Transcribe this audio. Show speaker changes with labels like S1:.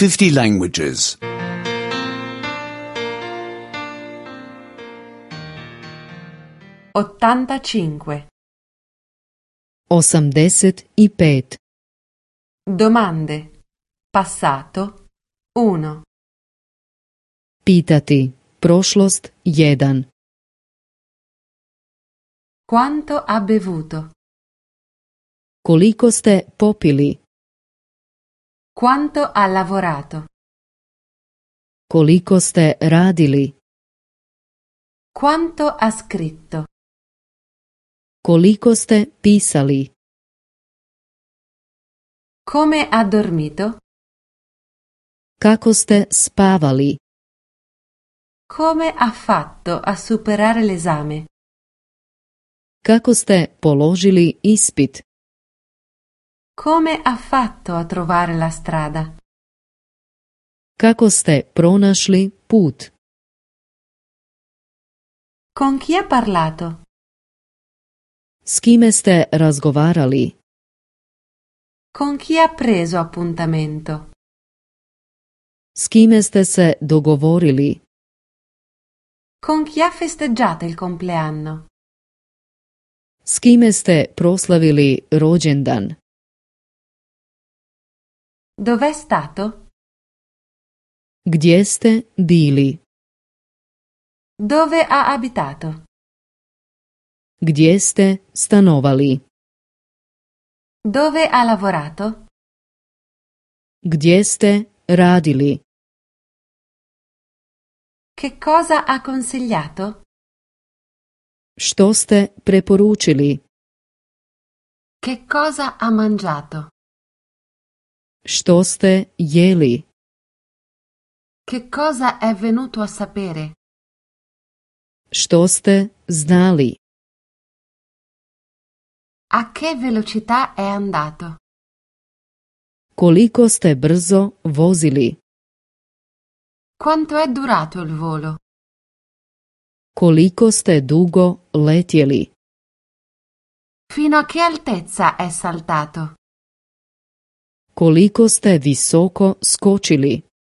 S1: 50 languages.
S2: 85.
S3: 85.
S2: Domande. Passato 1.
S3: Pitati. Prošlost 1.
S2: Quanto ha bevuto?
S3: Koliko ste popili?
S2: Quanto ha lavorato?
S3: Koliko ste radili?
S2: Quanto ha scritto?
S3: Koliko ste pisali?
S2: Come ha dormito?
S3: Kako ste spavali?
S2: Come ha fatto a superare l'esame?
S3: Kako ste položili ispit?
S2: Come ha fatto a trovare la strada?
S3: Kako ste pronašli put?
S2: Con chi ha parlato?
S3: S kime ste razgovarali?
S2: Con chi ha preso appuntamento?
S3: S kime ste se dogovorili?
S2: Con chi ha festeggiato il compleanno?
S3: S kime ste proslavili rođendan?
S2: Dov'è stato?
S3: Gdje ste bili?
S2: Dove ha abitato?
S3: Gdje ste stanovali?
S2: Dove ha lavorato?
S3: Gdje ste radili?
S2: Che cosa ha consigliato?
S3: Što ste preporučili?
S2: Che cosa ha mangiato?
S3: Što ste jeli?
S2: Che cosa è venuto a sapere?
S3: Što ste znali?
S2: A che velocità è andato?
S3: Koliko ste brzo vozili?
S2: Quanto è durato il volo?
S3: Koliko ste dugo letjeli?
S2: Fino a che altezza è saltato?
S3: Koliko ste visoko skočili?